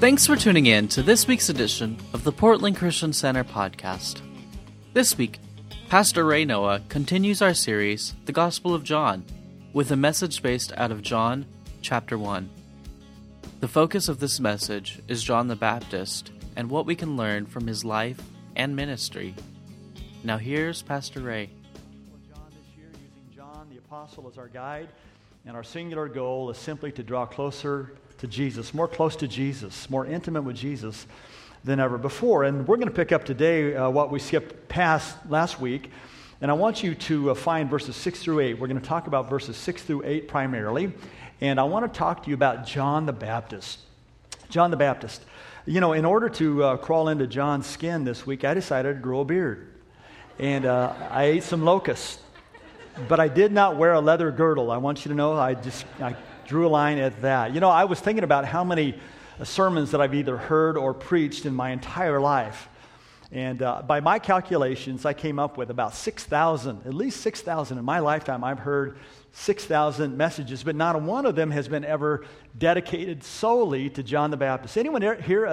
Thanks for tuning in to this week's edition of the Portland Christian Center podcast. This week, Pastor Ray Noah continues our series, The Gospel of John, with a message based out of John chapter 1. The focus of this message is John the Baptist and what we can learn from his life and ministry. Now here's Pastor Ray. John this year, using John the Apostle as our guide, and our singular goal is simply to draw closer to Jesus, more close to Jesus, more intimate with Jesus than ever before. And we're going to pick up today what we skipped past last week, and I want you to find verses 6 through 8. We're going to talk about verses 6 through 8 primarily, and I want to talk to you about John the Baptist. John the Baptist. You know, in order to crawl into John's skin this week, I decided to grow a beard. And I ate some locusts, but I did not wear a leather girdle. I want you to know I drew a line at that. You know, I was thinking about how many sermons that I've either heard or preached in my entire life. And by my calculations, I came up with about 6,000, at least 6,000 in my lifetime. I've heard 6,000 messages, but not one of them has been ever dedicated solely to John the Baptist. Anyone here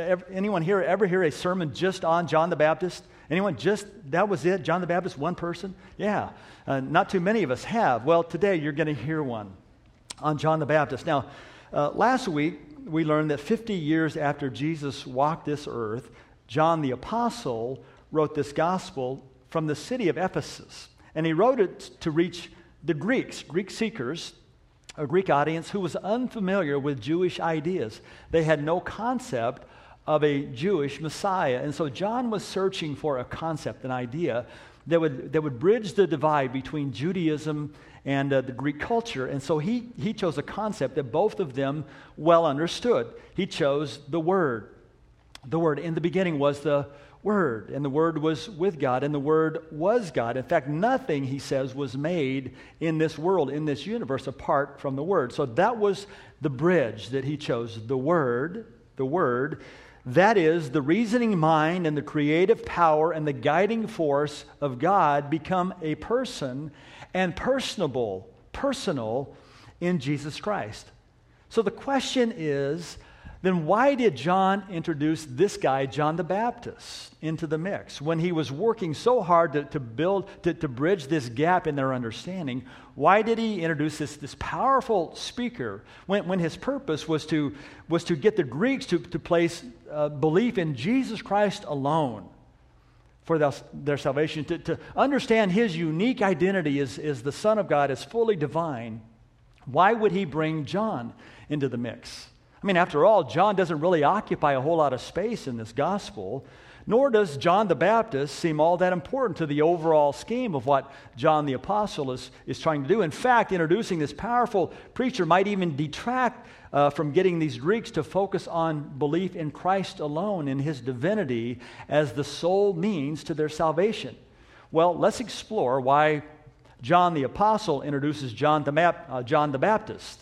ever hear a sermon just on John the Baptist? Anyone just, that was it, John the Baptist, one person? Yeah, not too many of us have. Well, today you're going to hear one on John the Baptist. Now, last week we learned that 50 years after Jesus walked this earth, John the Apostle wrote this gospel from the city of Ephesus. And he wrote it to reach the Greek seekers, a Greek audience who was unfamiliar with Jewish ideas. They had no concept of a Jewish Messiah. And so John was searching for a concept, an idea that would bridge the divide between Judaism and the Greek culture. And so he chose a concept that both of them well understood. He chose the Word. The Word. In the beginning was the Word, and the Word was with God, and the Word was God. In fact, nothing, he says, was made in this world, in this universe, apart from the Word. So that was the bridge that he chose. The Word, that is, the reasoning mind and the creative power and the guiding force of God become a person and personal in Jesus Christ. So the question is, then why did John introduce this guy, John the Baptist, into the mix? When he was working so hard to bridge this gap in their understanding, why did he introduce this powerful speaker when his purpose was to get the Greeks to place belief in Jesus Christ alone for their salvation, to understand his unique identity as the Son of God, as fully divine? Why would he bring John into the mix? I mean, after all, John doesn't really occupy a whole lot of space in this gospel, nor does John the Baptist seem all that important to the overall scheme of what John the Apostle is trying to do. In fact, introducing this powerful preacher might even detract from getting these Greeks to focus on belief in Christ alone, in his divinity, as the sole means to their salvation. Well, let's explore why John the Apostle introduces John the Baptist,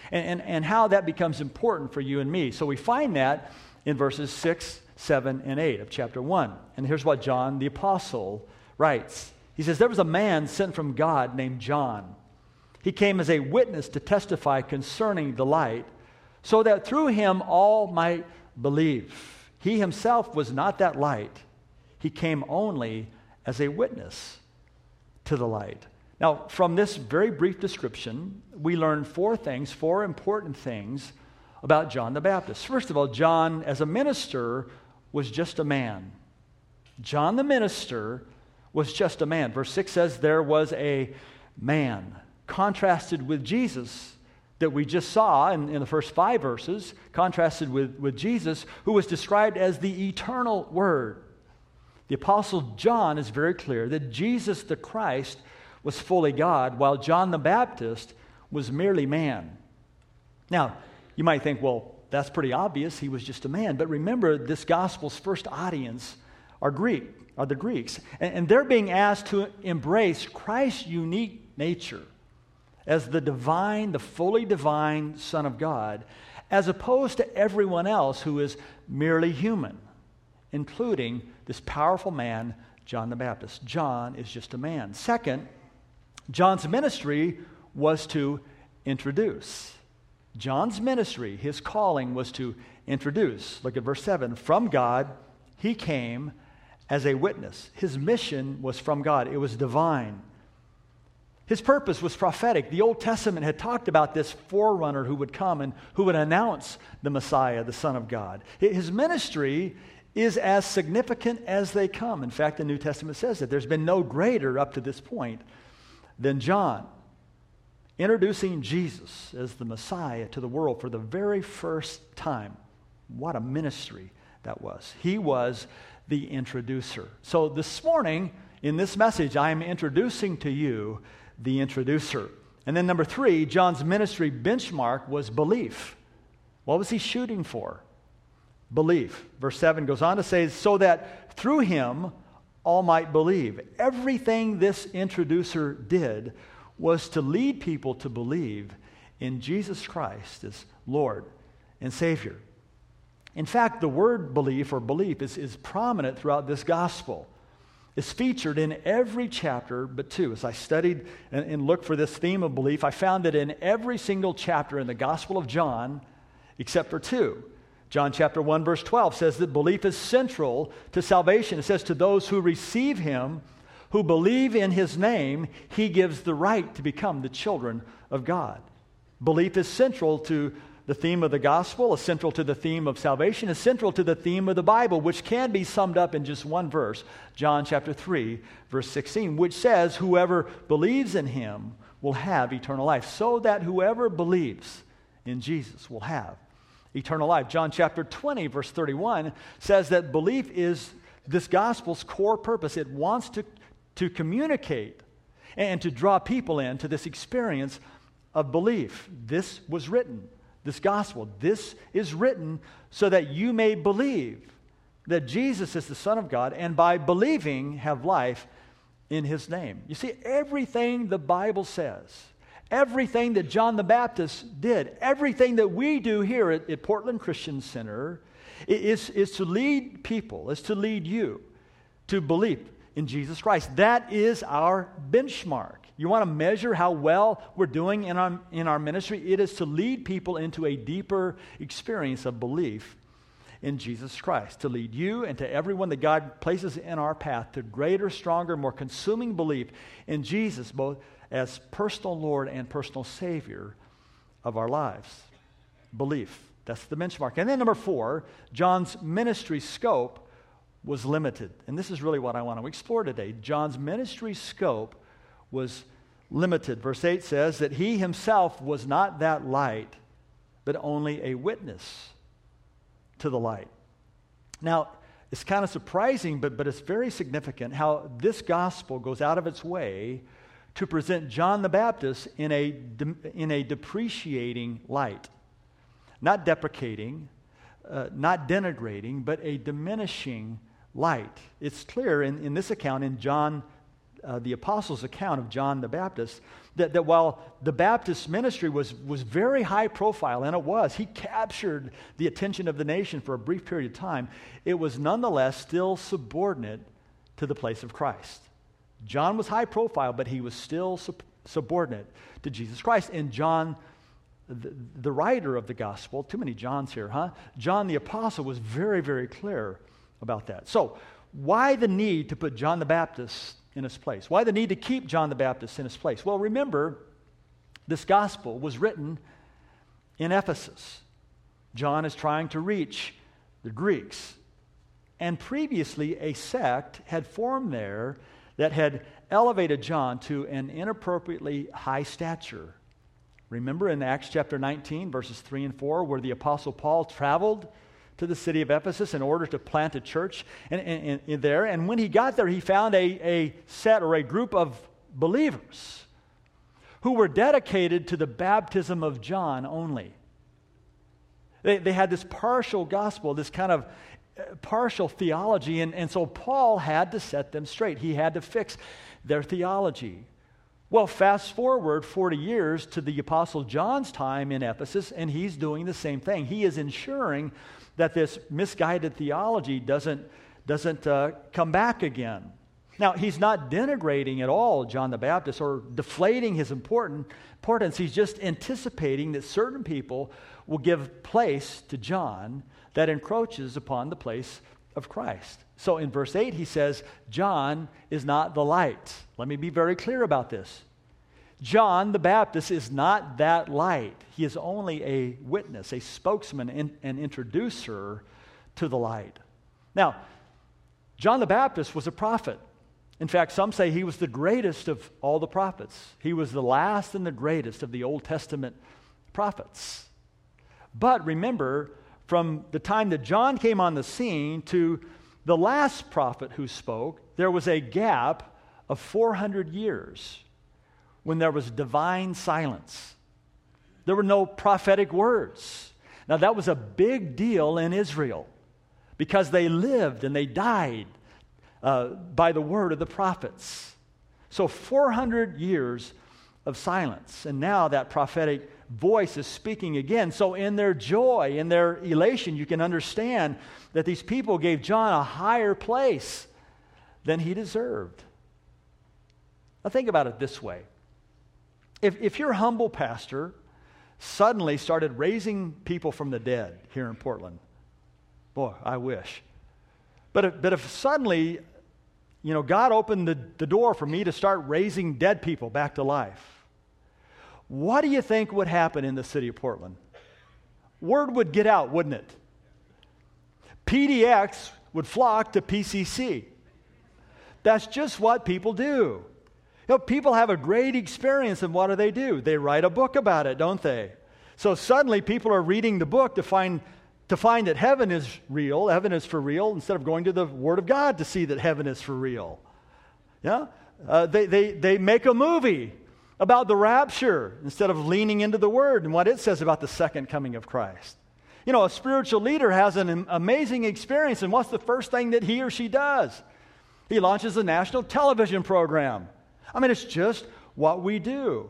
and how that becomes important for you and me. So we find that in verses 6, 7, and 8 of chapter 1. And here's what John the Apostle writes. He says, "There was a man sent from God named John. He came as a witness to testify concerning the light, so that through him all might believe. He himself was not that light. He came only as a witness to the light." Now, from this very brief description, we learn four important things about John the Baptist. First of all, John, as a minister, was just a man. John the minister was just a man. Verse 6 says, there was a man, contrasted with Jesus that we just saw in the first 5 verses, contrasted with Jesus, who was described as the eternal Word. The Apostle John is very clear that Jesus the Christ was fully God, while John the Baptist was merely man. Now, you might think, well, that's pretty obvious. He was just a man. But remember, this gospel's first audience are the Greeks. And they're being asked to embrace Christ's unique nature as the fully divine Son of God, as opposed to everyone else who is merely human, including this powerful man, John the Baptist. John is just a man. Second, John's ministry was to introduce. John's ministry, his calling, was to introduce. Look at verse 7. From God, he came as a witness. His mission was from God. It was divine. His purpose was prophetic. The Old Testament had talked about this forerunner who would come and who would announce the Messiah, the Son of God. His ministry is as significant as they come. In fact, the New Testament says that there's been no greater up to this point than John, introducing Jesus as the Messiah to the world for the very first time. What a ministry that was. He was the introducer. So this morning, in this message, I am introducing to you the introducer. And then number 3, John's ministry benchmark was belief. What was he shooting for? Belief. Verse 7 goes on to say, so that through him all might believe. Everything this introducer did was to lead people to believe in Jesus Christ as Lord and Savior. In fact, the word belief or belief is prominent throughout this gospel. It's featured in every chapter but 2. As I studied and looked for this theme of belief, I found that in every single chapter in the Gospel of John, except for 2. John chapter 1 verse 12 says that belief is central to salvation. It says to those who receive him, who believe in his name, he gives the right to become the children of God. Belief is central to the theme of the gospel, is central to the theme of salvation, is central to the theme of the Bible, which can be summed up in just one verse, John chapter 3, verse 16, which says, whoever believes in him will have eternal life, so that whoever believes in Jesus will have eternal life. John chapter 20, verse 31 says that belief is this gospel's core purpose. It wants to communicate and to draw people into this experience of belief. This was written. This gospel, this is written so that you may believe that Jesus is the Son of God, and by believing have life in his name. You see, everything the Bible says, everything that John the Baptist did, everything that we do here at Portland Christian Center is to lead people, is to lead you to believe in Jesus Christ. That is our benchmark. You want to measure how well we're doing in our ministry? It is to lead people into a deeper experience of belief in Jesus Christ, to lead you and to everyone that God places in our path to greater, stronger, more consuming belief in Jesus, both as personal Lord and personal Savior of our lives. Belief, that's the benchmark. And then number 4, John's ministry scope was limited. And this is really what I want to explore today. John's ministry scope was limited. Verse 8 says that he himself was not that light, but only a witness to the light. Now, it's kind of surprising, but it's very significant how this gospel goes out of its way to present John the Baptist in a depreciating light. Not deprecating, not denigrating, but a diminishing light. It's clear in this account, in John the apostles' account of John the Baptist, that while the Baptist ministry was very high profile, and it was, he captured the attention of the nation for a brief period of time, it was nonetheless still subordinate to the place of Christ. John was high profile, but he was still subordinate to Jesus Christ. And John, the writer of the gospel, too many Johns here, huh? John the apostle was very, very clear about that. So, why the need to put John the Baptist in his place? Why the need to keep John the Baptist in his place? Well, remember, this gospel was written in Ephesus. John is trying to reach the Greeks. And previously, a sect had formed there that had elevated John to an inappropriately high stature. Remember in Acts chapter 19, verses 3 and 4, where the Apostle Paul traveled to the city of Ephesus in order to plant a church in there. And when he got there, he found a set or a group of believers who were dedicated to the baptism of John only. They had this partial gospel, this kind of partial theology, and so Paul had to set them straight. He had to fix their theology. Well, fast forward 40 years to the Apostle John's time in Ephesus, and he's doing the same thing. He is ensuring that this misguided theology doesn't come back again. Now, he's not denigrating at all John the Baptist or deflating his importance. He's just anticipating that certain people will give place to John that encroaches upon the place of Christ. So in verse 8, he says, John is not the light. Let me be very clear about this. John the Baptist is not that light. He is only a witness, a spokesman, and introducer to the light. Now, John the Baptist was a prophet. In fact, some say he was the greatest of all the prophets. He was the last and the greatest of the Old Testament prophets. But remember, from the time that John came on the scene to the last prophet who spoke, there was a gap of 400 years when there was divine silence. There were no prophetic words. Now, that was a big deal in Israel because they lived and they died by the word of the prophets. So 400 years of silence. And now that prophetic voice is speaking again. So in their joy, in their elation, you can understand that these people gave John a higher place than he deserved. Now think about it this way. If your humble pastor suddenly started raising people from the dead here in Portland, boy, I wish. But if suddenly, God opened the door for me to start raising dead people back to life, what do you think would happen in the city of Portland? Word would get out, wouldn't it? PDX would flock to PCC. That's just what people do. People have a great experience, and what do? They write a book about it, don't they? So suddenly people are reading the book to find that heaven is real, heaven is for real, instead of going to the Word of God to see that heaven is for real. Yeah? They make a movie about the rapture instead of leaning into the Word and what it says about the second coming of Christ. A spiritual leader has an amazing experience, and what's the first thing that he or she does? He launches a national television program. It's just what we do.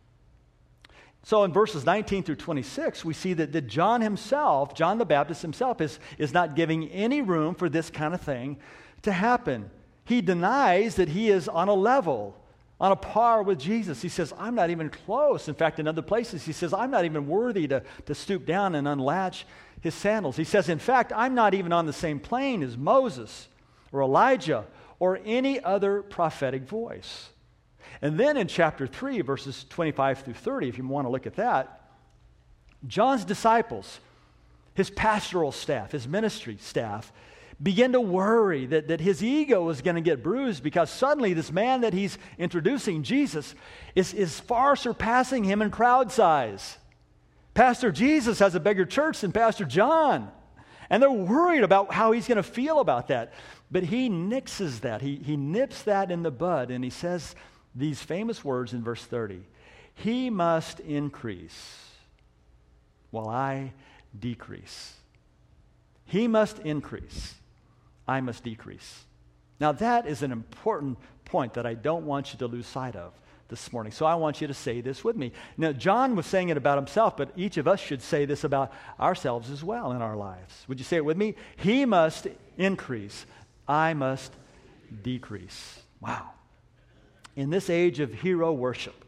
So in verses 19 through 26, we see that John himself, John the Baptist himself, is not giving any room for this kind of thing to happen. He denies that he is on a level, on a par with Jesus. He says, I'm not even close. In fact, in other places, he says, I'm not even worthy to stoop down and unlatch his sandals. He says, in fact, I'm not even on the same plane as Moses or Elijah or any other prophetic voice. And then in chapter 3, verses 25 through 30, if you want to look at that, John's disciples, his pastoral staff, his ministry staff, begin to worry that his ego is going to get bruised because suddenly this man that he's introducing, Jesus, is far surpassing him in crowd size. Pastor Jesus has a bigger church than Pastor John. And they're worried about how he's going to feel about that. But he nixes that. He nips that in the bud, and he says these famous words in verse 30. He must increase while I decrease. He must increase. I must decrease. Now that is an important point that I don't want you to lose sight of this morning. So I want you to say this with me. Now John was saying it about himself, but each of us should say this about ourselves as well in our lives. Would you say it with me? He must increase. I must decrease. Wow. In this age of hero worship,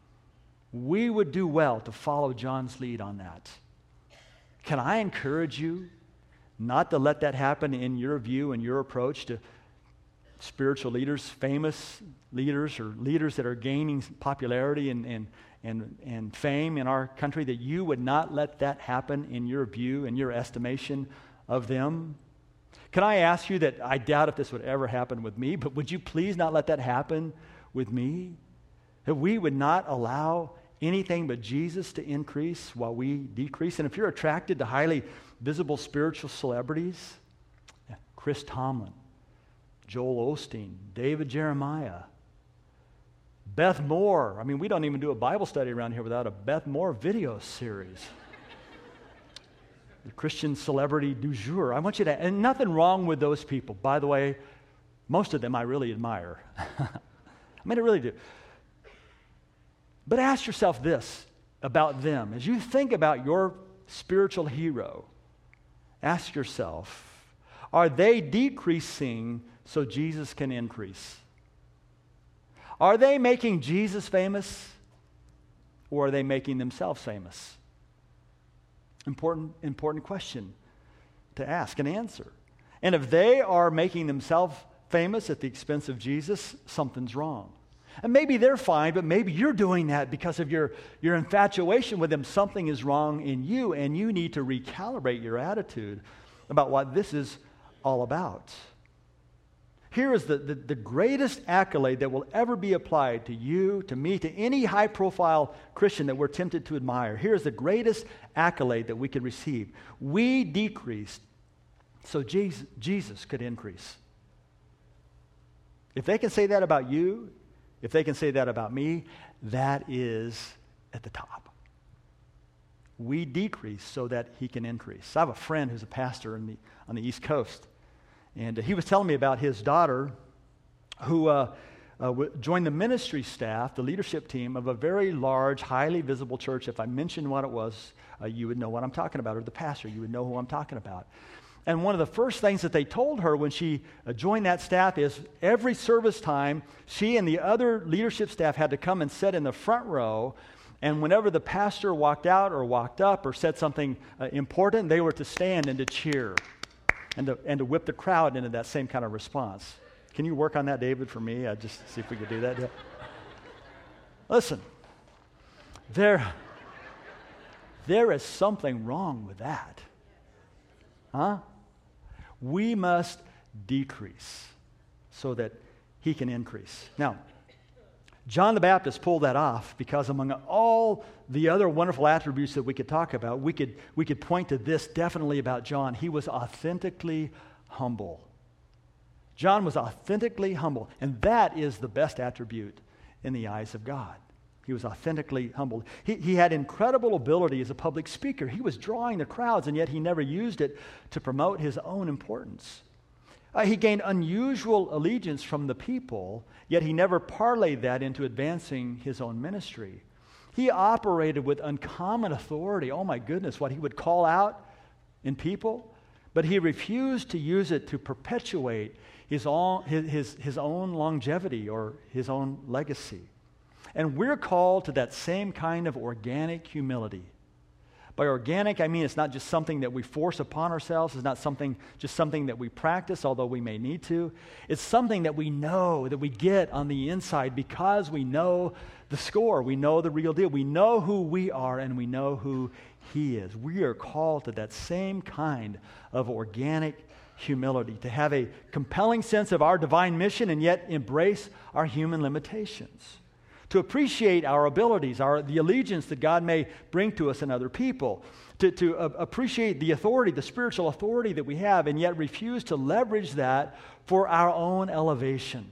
we would do well to follow John's lead on that. Can I encourage you not to let that happen in your view and your approach to spiritual leaders, famous leaders, or leaders that are gaining popularity and fame in our country, that you would not let that happen in your view and your estimation of them? Can I ask you that I doubt if this would ever happen with me, but would you please not let that happen with me? That we would not allow anything but Jesus to increase while we decrease. And if you're attracted to highly visible spiritual celebrities, Chris Tomlin, Joel Osteen, David Jeremiah, Beth Moore. We don't even do a Bible study around here without a Beth Moore video series. The Christian celebrity du jour. I want you to, and nothing wrong with those people. By the way, most of them I really admire. I really do. But ask yourself this about them. As you think about your spiritual hero, ask yourself, are they decreasing so Jesus can increase? Are they making Jesus famous, or are they making themselves famous? Important question to ask and answer. And if they are making themselves famous at the expense of Jesus, something's wrong. And maybe they're fine, but maybe you're doing that because of your infatuation with them. Something is wrong in you, and you need to recalibrate your attitude about what this is all about. Here is the greatest accolade that will ever be applied to you, to me, to any high-profile Christian that we're tempted to admire. Here's the greatest accolade that we could receive. We decreased so Jesus could increase. If they can say that about you, if they can say that about me, that is at the top. We decrease so that he can increase. I have a friend who's a pastor on the East Coast, and he was telling me about his daughter who joined the ministry staff, the leadership team of a very large, highly visible church. If I mentioned what it was, you would know what I'm talking about, or the pastor, you would know who I'm talking about. And one of the first things that they told her when she joined that staff is every service time, she and the other leadership staff had to come and sit in the front row. And whenever the pastor walked out or walked up or said something important, they were to stand and to cheer and to whip the crowd into that same kind of response. Can you work on that, David, for me? I'd just see if we could do that. Yeah. Listen, there is something wrong with that. Huh? We must decrease so that he can increase. Now, John the Baptist pulled that off because among all the other wonderful attributes that we could talk about, we could point to this definitely about John. He was authentically humble. John was authentically humble, and that is the best attribute in the eyes of God. He was authentically humble. He had incredible ability as a public speaker. He was drawing the crowds, and yet he never used it to promote his own importance. He gained unusual allegiance from the people, yet he never parlayed that into advancing his own ministry. He operated with uncommon authority. Oh my goodness, what he would call out in people, but he refused to use it to perpetuate his own longevity or his own legacy. And we're called to that same kind of organic humility. By organic, I mean it's not just something that we force upon ourselves. It's not just something that we practice, although we may need to. It's something that we know, that we get on the inside because we know the score. We know the real deal. We know who we are and we know who he is. We are called to that same kind of organic humility, to have a compelling sense of our divine mission and yet embrace our human limitations. To appreciate our abilities, the allegiance that God may bring to us and other people, to appreciate the authority, the spiritual authority that we have, and yet refuse to leverage that for our own elevation.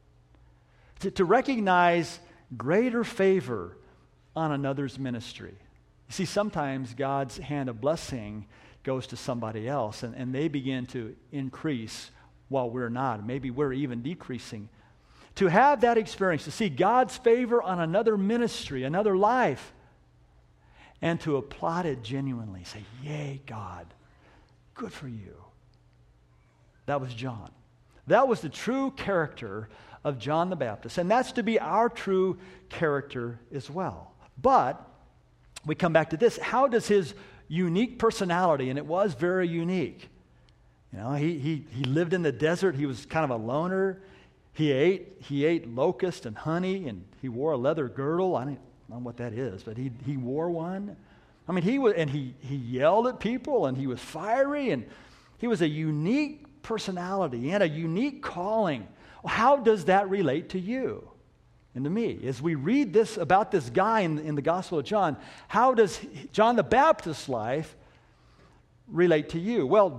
To recognize greater favor on another's ministry. You see, sometimes God's hand of blessing goes to somebody else, and they begin to increase while we're not. Maybe we're even decreasing. To have that experience, to see God's favor on another ministry, another life, and to applaud it genuinely. Say, yay, God, good for you. That was John. That was the true character of John the Baptist, and that's to be our true character as well. But we come back to this. How does his unique personality, and it was very unique. You know, he lived in the desert. He was kind of a loner. He ate locust and honey, and he wore a leather girdle. I don't know what that is, but he wore one. I mean, he yelled at people, and he was fiery, and he was a unique personality. He had a unique calling. Well, how does that relate to you and to me? As we read this about this guy in the Gospel of John, how does John the Baptist's life relate to you? Well,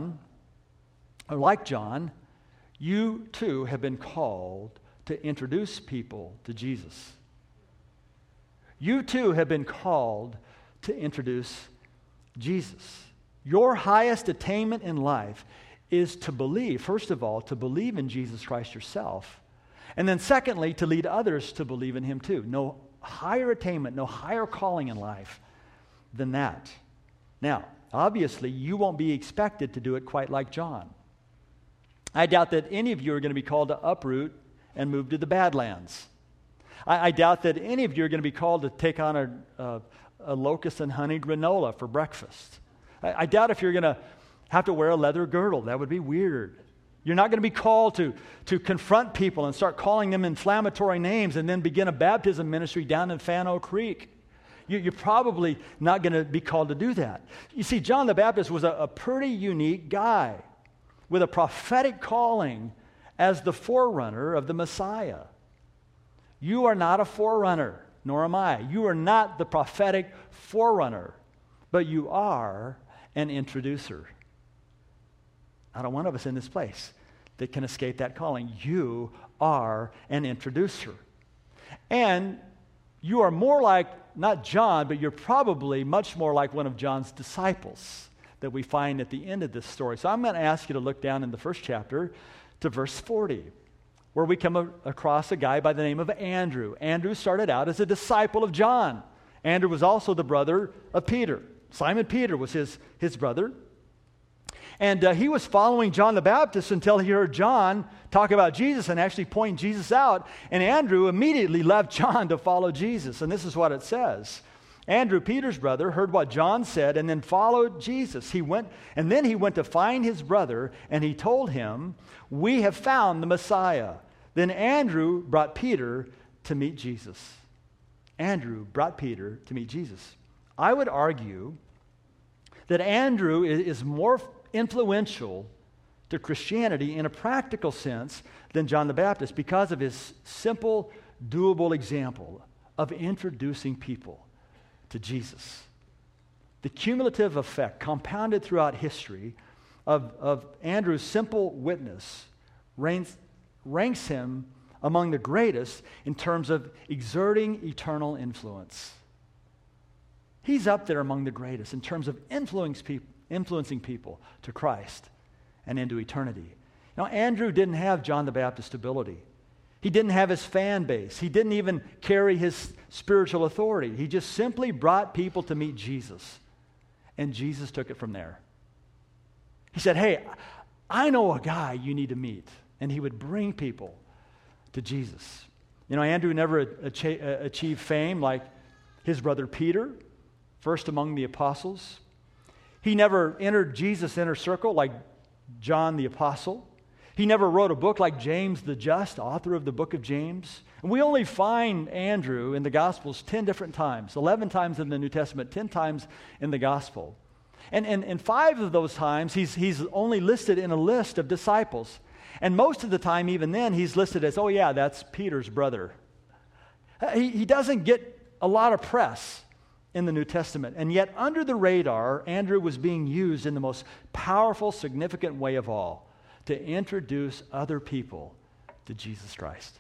like John, you too have been called to introduce people to Jesus. You too have been called to introduce Jesus. Your highest attainment in life is to believe, first of all, to believe in Jesus Christ yourself. And then secondly, to lead others to believe in him too. No higher attainment, no higher calling in life than that. Now, obviously, you won't be expected to do it quite like John. I doubt that any of you are going to be called to uproot and move to the Badlands. I doubt that any of you are going to be called to take on a locust and honey granola for breakfast. I doubt if you're going to have to wear a leather girdle. That would be weird. You're not going to be called to confront people and start calling them inflammatory names and then begin a baptism ministry down in Fano Creek. You're probably not going to be called to do that. You see, John the Baptist was a pretty unique guy with a prophetic calling as the forerunner of the Messiah. You are not a forerunner, nor am I. You are not the prophetic forerunner, but you are an introducer. Not one of us in this place that can escape that calling. You are an introducer. And you are more like, not John, but you're probably much more like one of John's disciples that we find at the end of this story. So I'm going to ask you to look down in the first chapter to verse 40, where we come across a guy by the name of Andrew. Andrew started out as a disciple of John. Andrew was also the brother of Peter. Simon Peter was his brother. And he was following John the Baptist until he heard John talk about Jesus and actually point Jesus out. And Andrew immediately left John to follow Jesus. And this is what it says. Andrew, Peter's brother, heard what John said and then followed Jesus. He went to find his brother, and he told him, "We have found the Messiah." Then Andrew brought Peter to meet Jesus. Andrew brought Peter to meet Jesus. I would argue that Andrew is more influential to Christianity in a practical sense than John the Baptist because of his simple, doable example of introducing people to Jesus. The cumulative effect, compounded throughout history, of Andrew's simple witness ranks him among the greatest in terms of exerting eternal influence. He's up there among the greatest in terms of influencing people to Christ and into eternity. Now, Andrew didn't have John the Baptist's ability. He didn't have his fan base. He didn't even carry his spiritual authority. He just simply brought people to meet Jesus. And Jesus took it from there. He said, "Hey, I know a guy you need to meet." And he would bring people to Jesus. You know, Andrew never achieved fame like his brother Peter, first among the apostles. He never entered Jesus' inner circle like John the Apostle. He never wrote a book like James the Just, author of the book of James. And we only find Andrew in the Gospels 10 different times, 11 times in the New Testament, 10 times in the Gospel. And 5 of those times, he's only listed in a list of disciples. And most of the time, even then, he's listed as, oh yeah, that's Peter's brother. He doesn't get a lot of press in the New Testament. And yet, under the radar, Andrew was being used in the most powerful, significant way of all, to introduce other people to Jesus Christ.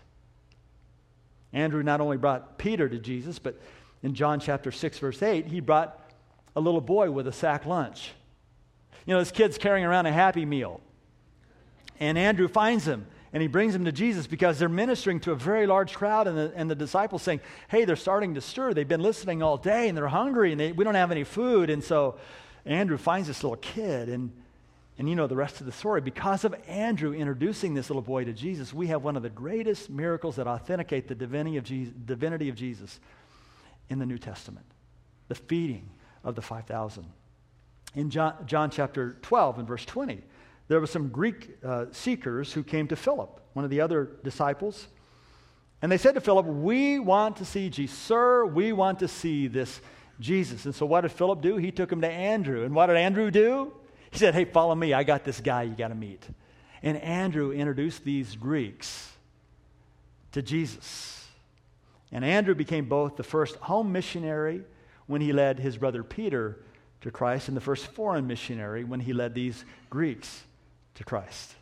Andrew not only brought Peter to Jesus, but in John chapter 6, verse 8, he brought a little boy with a sack lunch. You know, this kid's carrying around a Happy Meal. And Andrew finds him, and he brings him to Jesus because they're ministering to a very large crowd, and the disciples saying, "Hey, they're starting to stir. They've been listening all day, and they're hungry, and we don't have any food." And so Andrew finds this little kid, and you know the rest of the story. Because of Andrew introducing this little boy to Jesus, we have one of the greatest miracles that authenticate the divinity of Jesus in the New Testament, the feeding of the 5,000. In John chapter 12 and verse 20, there were some Greek seekers who came to Philip, one of the other disciples, and they said to Philip, "We want to see Jesus. Sir, we want to see this Jesus." And so what did Philip do? He took him to Andrew. And what did Andrew do? He said, "Hey, follow me. I got this guy you got to meet." And Andrew introduced these Greeks to Jesus. And Andrew became both the first home missionary when he led his brother Peter to Christ and the first foreign missionary when he led these Greeks to Christ.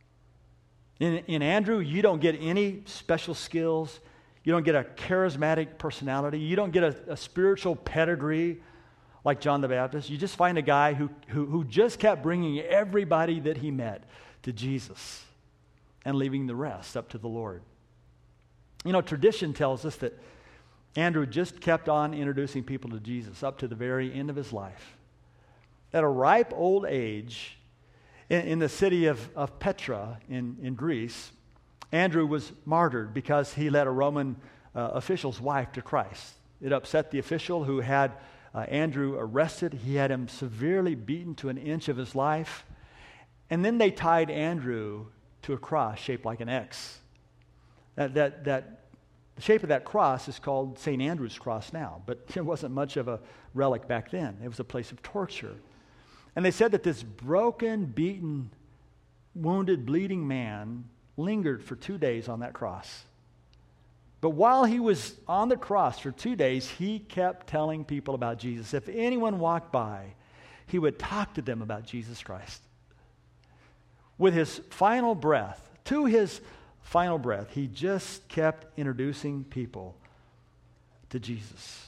In Andrew, you don't get any special skills. You don't get a charismatic personality. You don't get a spiritual pedigree like John the Baptist. You just find a guy who just kept bringing everybody that he met to Jesus and leaving the rest up to the Lord. You know, tradition tells us that Andrew just kept on introducing people to Jesus up to the very end of his life. At a ripe old age, in the city of Petra in Greece, Andrew was martyred because he led a Roman official's wife to Christ. It upset the official who had Andrew arrested. He had him severely beaten to an inch of his life. And then they tied Andrew to a cross shaped like an X. The shape of that cross is called St. Andrew's cross now, but it wasn't much of a relic back then. It was a place of torture. And they said that this broken, beaten, wounded, bleeding man lingered for 2 days on that cross. But while he was on the cross for 2 days, he kept telling people about Jesus. If anyone walked by, he would talk to them about Jesus Christ. With his final breath, to his final breath, he just kept introducing people to Jesus.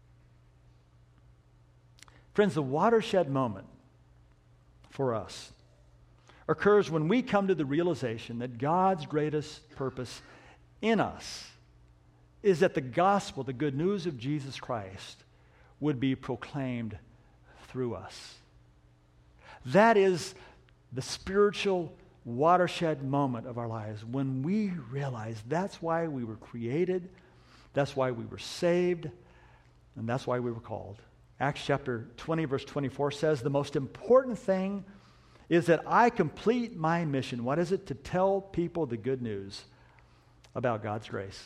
Friends, the watershed moment for us occurs when we come to the realization that God's greatest purpose in us is that the gospel, the good news of Jesus Christ, would be proclaimed through us. That is the spiritual watershed moment of our lives, when we realize that's why we were created, that's why we were saved, and that's why we were called. Acts chapter 20, verse 24 says, the most important thing is that I complete my mission. What is it? To tell people the good news about God's grace.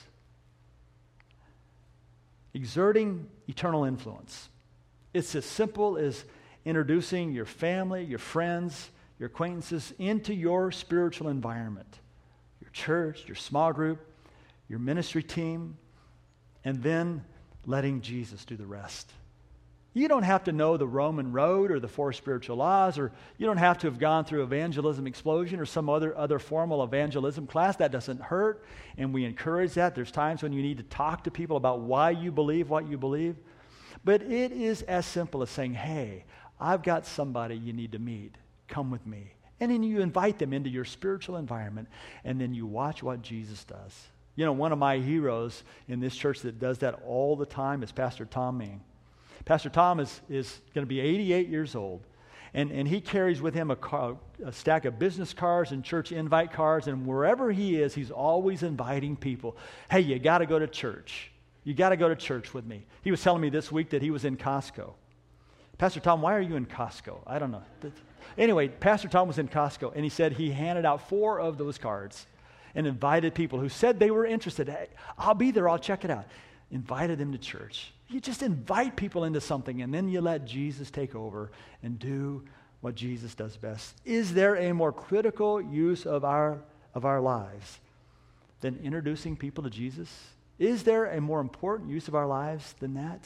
Exerting eternal influence. It's as simple as introducing your family, your friends, your acquaintances into your spiritual environment, your church, your small group, your ministry team, and then letting Jesus do the rest. You don't have to know the Roman road or the 4 spiritual laws, or you don't have to have gone through Evangelism Explosion or some other formal evangelism class. That doesn't hurt, and we encourage that. There's times when you need to talk to people about why you believe what you believe. But it is as simple as saying, hey, I've got somebody you need to meet. Come with me. And then you invite them into your spiritual environment, and then you watch what Jesus does. You know, one of my heroes in this church that does that all the time is Pastor Tom Ming. Pastor Tom is going to be 88 years old, and he carries with him a stack of business cards and church invite cards, and wherever he is, he's always inviting people. Hey, you got to go to church. You got to go to church with me. He was telling me this week that he was in Costco. Pastor Tom, why are you in Costco? I don't know. Anyway, Pastor Tom was in Costco, and he said he handed out 4 of those cards and invited people who said they were interested. Hey, I'll be there. I'll check it out. Invited them to church. You just invite people into something, and then you let Jesus take over and do what Jesus does best. Is there a more critical use of our lives than introducing people to Jesus? Is there a more important use of our lives than that?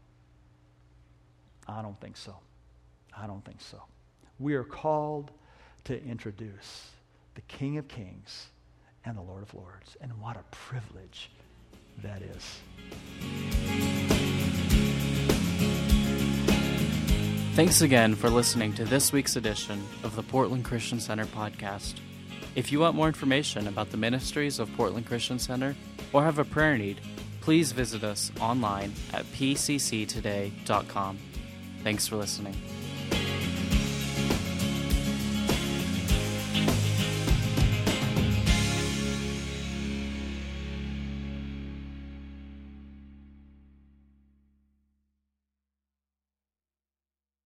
I don't think so. I don't think so. We are called to introduce the King of Kings and the Lord of Lords. And what a privilege that is. Thanks again for listening to this week's edition of the Portland Christian Center podcast. If you want more information about the ministries of Portland Christian Center or have a prayer need, please visit us online at pcctoday.com. Thanks for listening.